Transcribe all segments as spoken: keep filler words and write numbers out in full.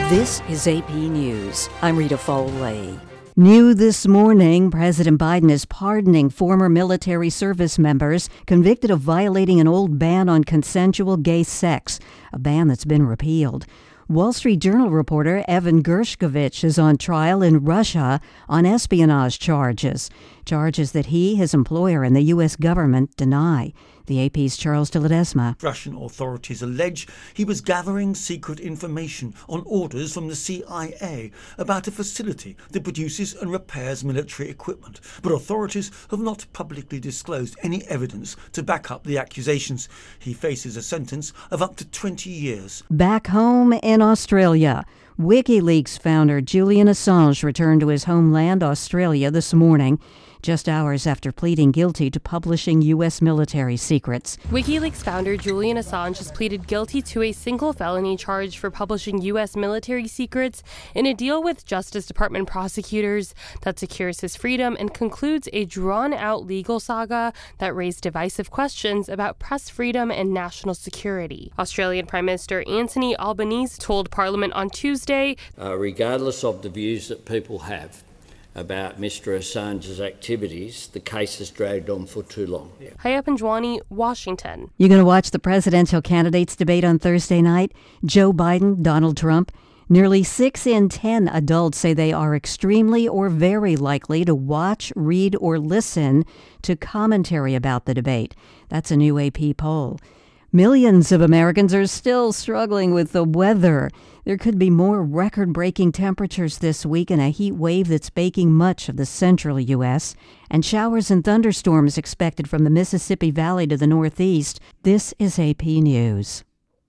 This is A P News. I'm Rita Foley. New this morning, President Biden is pardoning former military service members convicted of violating an old ban on consensual gay sex, a ban that's been repealed. Wall Street Journal reporter Evan Gershkovich is on trial in Russia on espionage charges, charges that he, his employer, and the U S government deny. The A P's Charles de Ledesma. Russian authorities allege he was gathering secret information on orders from the C I A about a facility that produces and repairs military equipment, but authorities have not publicly disclosed any evidence to back up the accusations. He faces a sentence of up to twenty years. Back home in Australia, WikiLeaks founder Julian Assange returned to his homeland, Australia, this morning, just hours after pleading guilty to publishing U S military secrets. WikiLeaks founder Julian Assange has pleaded guilty to a single felony charge for publishing U S military secrets in a deal with Justice Department prosecutors that secures his freedom and concludes a drawn-out legal saga that raised divisive questions about press freedom and national security. Australian Prime Minister Anthony Albanese told Parliament on Tuesday, uh, regardless of the views that people have about Mister Assange's activities, the case has dragged on for too long. Hayat Panjwani, Washington. You're going to watch the presidential candidates debate on Thursday night? Joe Biden, Donald Trump. Nearly six in ten adults say they are extremely or very likely to watch, read, or listen to commentary about the debate. That's a new A P poll. Millions of Americans are still struggling with the weather. There could be more record-breaking temperatures this week and a heat wave that's baking much of the central U S, and showers and thunderstorms expected from the Mississippi Valley to the northeast. This is A P News.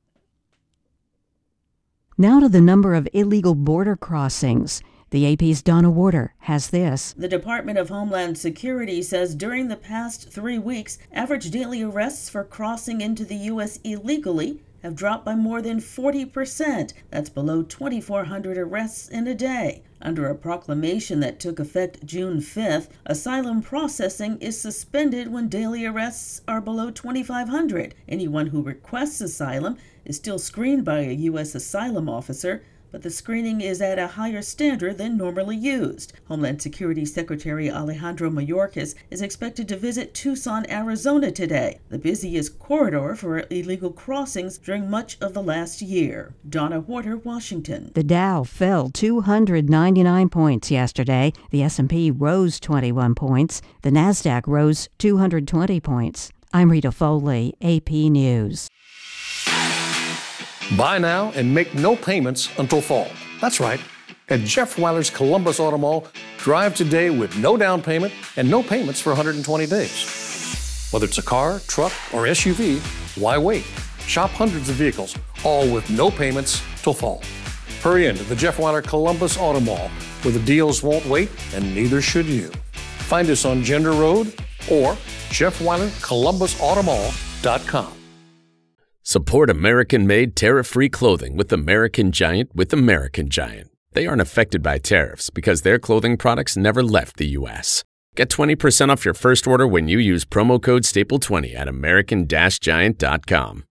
Now to the number of illegal border crossings. The A P's Donna Warder has this. The Department of Homeland Security says during the past three weeks, average daily arrests for crossing into the U S illegally have dropped by more than forty percent. That's below twenty-four hundred arrests in a day. Under a proclamation that took effect June fifth, asylum processing is suspended when daily arrests are below twenty-five hundred. Anyone who requests asylum is still screened by a U S asylum officer, but the screening is at a higher standard than normally used. Homeland Security Secretary Alejandro Mayorkas is expected to visit Tucson, Arizona today, the busiest corridor for illegal crossings during much of the last year. Donna Warder, Washington. The Dow fell two hundred ninety-nine points yesterday. The S and P rose twenty-one points. The Nasdaq rose two hundred twenty points. I'm Rita Foley, A P News. Buy now and make no payments until fall. That's right. At Jeff Weiler's Columbus Auto Mall, drive today with no down payment and no payments for one hundred twenty days. Whether it's a car, truck, or S U V, why wait? Shop hundreds of vehicles, all with no payments till fall. Hurry in to the Jeff Weiler Columbus Auto Mall, where the deals won't wait and neither should you. Find us on Gender Road or Jeff Weiler Columbus Auto Mall dot com. Support American-made tariff-free clothing with American Giant with American Giant. They aren't affected by tariffs because their clothing products never left the U S. Get twenty percent off your first order when you use promo code staple twenty at American Giant dot com.